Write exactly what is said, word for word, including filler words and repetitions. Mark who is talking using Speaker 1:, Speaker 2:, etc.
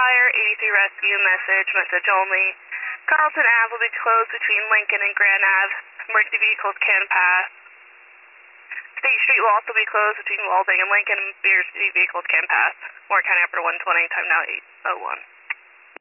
Speaker 1: fire, eighty-three rescue, message, message only. Carlton Ave will be closed between Lincoln and Grand Ave. Emergency vehicles can pass. State Street will also be closed between Walding and Lincoln. Emergency vehicles can pass. Warren County Operator one twenty, time now eight oh one.